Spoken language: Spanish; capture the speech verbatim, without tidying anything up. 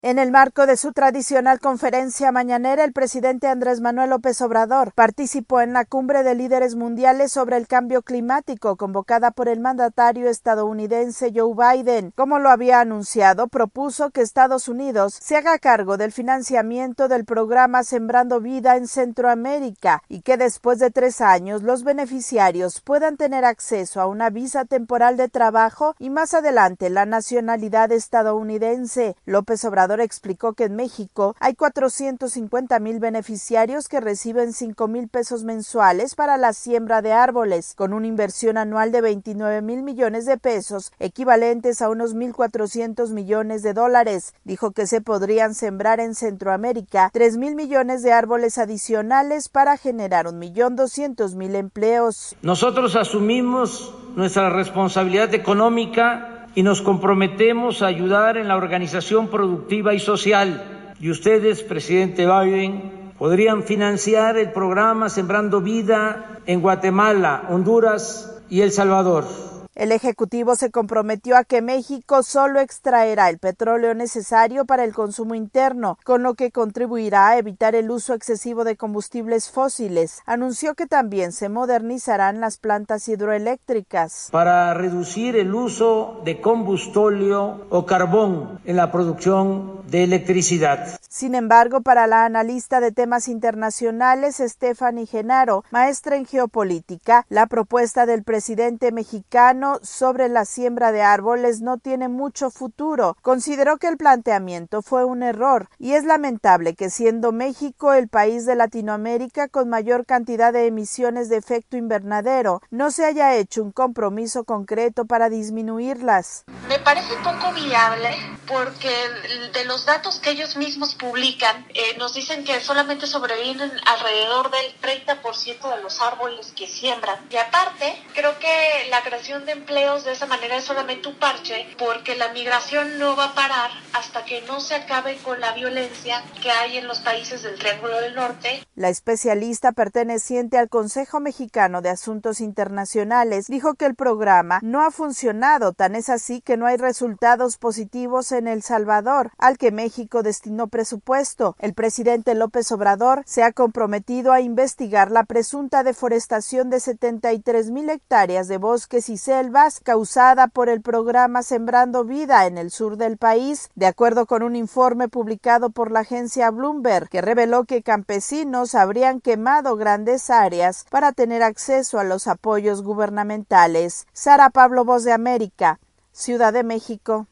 En el marco de su tradicional conferencia mañanera, el presidente Andrés Manuel López Obrador participó en la cumbre de líderes mundiales sobre el cambio climático convocada por el mandatario estadounidense Joe Biden. Como lo había anunciado, propuso que Estados Unidos se haga cargo del financiamiento del programa Sembrando Vida en Centroamérica y que después de tres años los beneficiarios puedan tener acceso a una visa temporal de trabajo y más adelante la nacionalidad estadounidense. López Obrador explicó que en México hay cuatrocientos cincuenta mil beneficiarios que reciben cinco mil pesos mensuales para la siembra de árboles, con una inversión anual de veintinueve mil millones de pesos, equivalentes a unos mil cuatrocientos millones de dólares. Dijo que se podrían sembrar en Centroamérica tres mil millones de árboles adicionales para generar un millón doscientos mil empleos. Nosotros asumimos nuestra responsabilidad económica y nos comprometemos a ayudar en la organización productiva y social. Y ustedes, presidente Biden, podrían financiar el programa Sembrando Vida en Guatemala, Honduras y El Salvador. El Ejecutivo se comprometió a que México solo extraerá el petróleo necesario para el consumo interno, con lo que contribuirá a evitar el uso excesivo de combustibles fósiles. Anunció que también se modernizarán las plantas hidroeléctricas para reducir el uso de combustóleo o carbón en la producción de electricidad. Sin embargo, para la analista de temas internacionales Stephanie Genaro, maestra en geopolítica, la propuesta del presidente mexicano sobre la siembra de árboles no tiene mucho futuro. Consideró que el planteamiento fue un error y es lamentable que, siendo México el país de Latinoamérica con mayor cantidad de emisiones de efecto invernadero, no se haya hecho un compromiso concreto para disminuirlas. Me parece poco viable porque de los datos que ellos mismos publican eh, nos dicen que solamente sobreviven alrededor del treinta por ciento de los árboles que siembran. Y aparte, creo que la creación de empleos de esa manera es solamente un parche, porque la migración no va a parar hasta que no se acabe con la violencia que hay en los países del Triángulo del Norte. La especialista perteneciente al Consejo Mexicano de Asuntos Internacionales dijo que el programa no ha funcionado, tan es así que no hay resultados positivos en El Salvador, al que México destinó presupuesto. El presidente López Obrador se ha comprometido a investigar la presunta deforestación de setenta y tres mil hectáreas de bosques y selvas causada por el programa Sembrando Vida en el sur del país, de acuerdo con un informe publicado por la agencia Bloomberg, que reveló que campesinos habrían quemado grandes áreas para tener acceso a los apoyos gubernamentales. Sara Pablo, Voz de América, Ciudad de México.